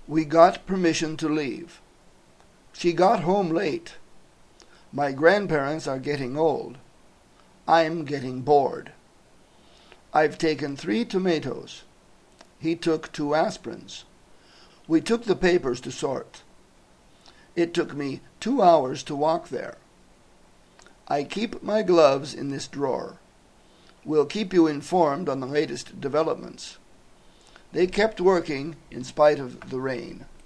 We got permission to leave. She got home late. My grandparents are getting old. I'm getting bored. I've taken 3 tomatoes. He took 2 aspirins. We took the papers to sort. It took me 2 hours to walk there. I keep my gloves in this drawer. We'll keep you informed on the latest developments. They kept working in spite of the rain.